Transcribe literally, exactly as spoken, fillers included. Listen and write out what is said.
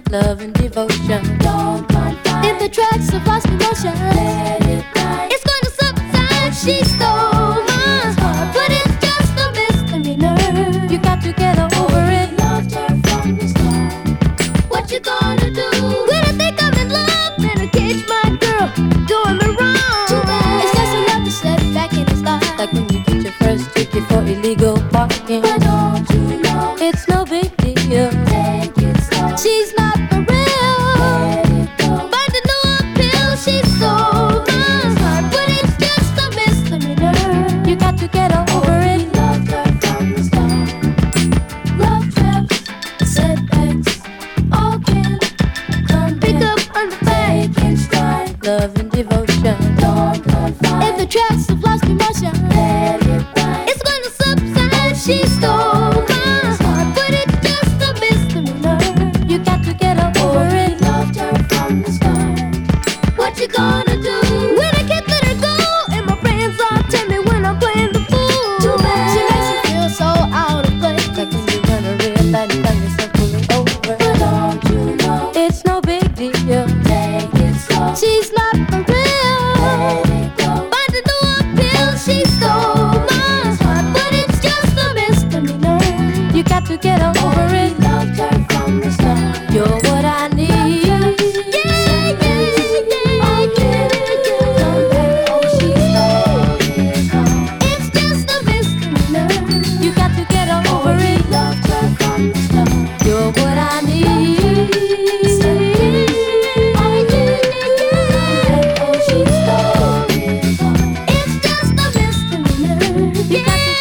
love and devotion. Don't confide in the tracks of lost emotion. Let it die. It's going to subside. She stole my heart, but it's just a misdemeanor. You got to get over it. Loved her from the start. What you gonna do when I think I'm in love and I catch my girl doing me wrong? Too bad. It's just enough to set it back in his life, like when you get your first ticket for illegal parking. But don't you know it's no big deal? Take it slow. She's not for real. Let it go. Find a new appeal. She stole my heart, but it's just a misdemeanor. You got to get over it. Loved her from the start. Love traps, setbacks, all can come pick up on the fake in stride. Love and devotion. Don't confide in the tracks of lost emotion. Let it ride. It's gonna subside. She stole my heart, but it's just a misdemeanor. You got to get over it. Loved her from the start. What you gonna do when I can't let her go? And my friends all tell me when I'm playing the fool. Too bad. She makes me feel so out of place, like when you run a red light and find yourself pulling over. But don't you know it's no big deal? Take it slow. She's not for real. Let it go. Find a new appeal. She stole my heart, but it's just a misdemeanor. You got to get over it. Loved her from the start. You're what I need. Yeah, yeah, yeah. Oh, yeah, yeah. Oh, she stole his heart. It's just a misdemeanor. You got to get over it. Loved her from the start. You're what I need. Oh, yeah, yeah. Oh, she stole his heart. It's just a misdemeanor. You got to